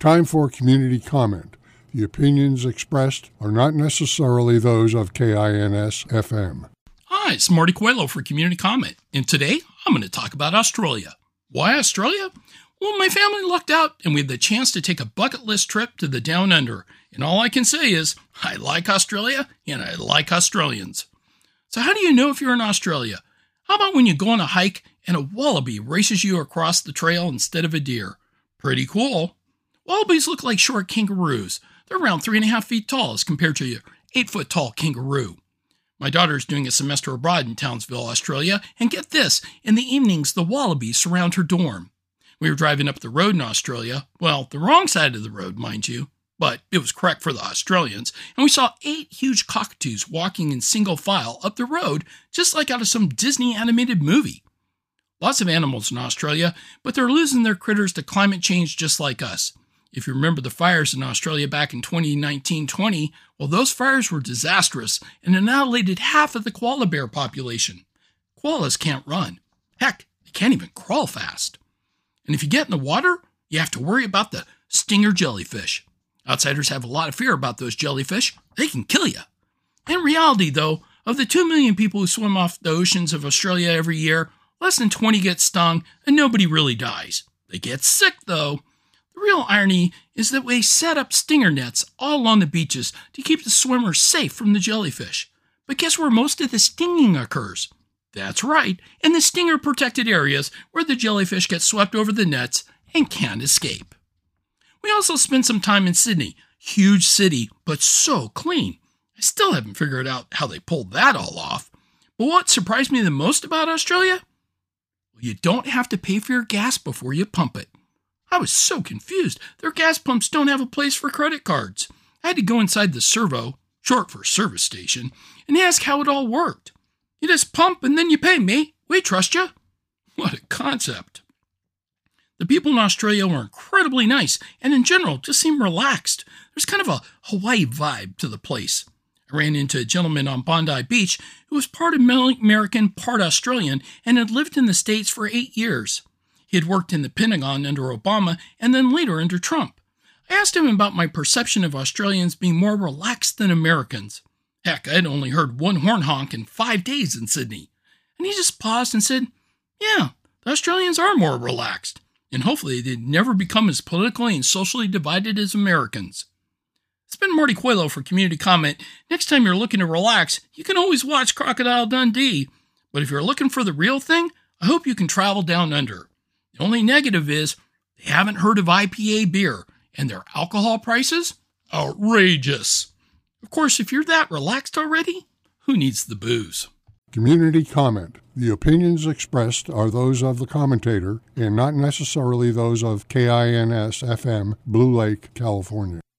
Time for community comment. The opinions expressed are not necessarily those of KINS-FM. Hi, it's Marty Coelho for Community Comment, and today I'm going to talk about Australia. Why Australia? Well, my family lucked out, and we had the chance to take a bucket list trip to the Down Under, and all I can say is, I like Australia, and I like Australians. So how do you know if you're in Australia? How about when you go on a hike and a wallaby races you across the trail instead of a deer? Pretty cool. Wallabies look like short kangaroos. They're around 3.5 feet tall as compared to your 8-foot tall kangaroo. My daughter's doing a semester abroad in Townsville, Australia, and get this, in the evenings the wallabies surround her dorm. We were driving up the road in Australia, well, the wrong side of the road, mind you, but it was correct for the Australians, and we saw 8 huge cockatoos walking in single file up the road, just like out of some Disney animated movie. Lots of animals in Australia, but they're losing their critters to climate change just like us. If you remember the fires in Australia back in 2019-20, well, those fires were disastrous and annihilated half of the koala bear population. Koalas can't run. Heck, they can't even crawl fast. And if you get in the water, you have to worry about the stinger jellyfish. Outsiders have a lot of fear about those jellyfish. They can kill you. In reality, though, of the 2 million people who swim off the oceans of Australia every year, less than 20 get stung and nobody really dies. They get sick, though. The real irony is that we set up stinger nets all along the beaches to keep the swimmers safe from the jellyfish. But guess where most of the stinging occurs? That's right, in the stinger-protected areas where the jellyfish get swept over the nets and can't escape. We also spent some time in Sydney. Huge city, but so clean. I still haven't figured out how they pulled that all off. But what surprised me the most about Australia? Well, you don't have to pay for your gas before you pump it. I was so confused. Their gas pumps don't have a place for credit cards. I had to go inside the servo, short for service station, and ask how it all worked. You just pump and then you pay me. We trust you. What a concept. The people in Australia were incredibly nice and in general just seemed relaxed. There's kind of a Hawaii vibe to the place. I ran into a gentleman on Bondi Beach who was part American, part Australian, and had lived in the States for 8 years. He had worked in the Pentagon under Obama and then later under Trump. I asked him about my perception of Australians being more relaxed than Americans. Heck, I had only heard one horn honk in 5 days in Sydney. And he just paused and said, yeah, the Australians are more relaxed. And hopefully they'd never become as politically and socially divided as Americans. It's been Marty Coelho for Community Comment. Next time you're looking to relax, you can always watch Crocodile Dundee. But if you're looking for the real thing, I hope you can travel down under. The only negative is they haven't heard of IPA beer, and their alcohol prices? Outrageous. Of course, if you're that relaxed already, who needs the booze? Community comment. The opinions expressed are those of the commentator and not necessarily those of KINS-FM, Blue Lake, California.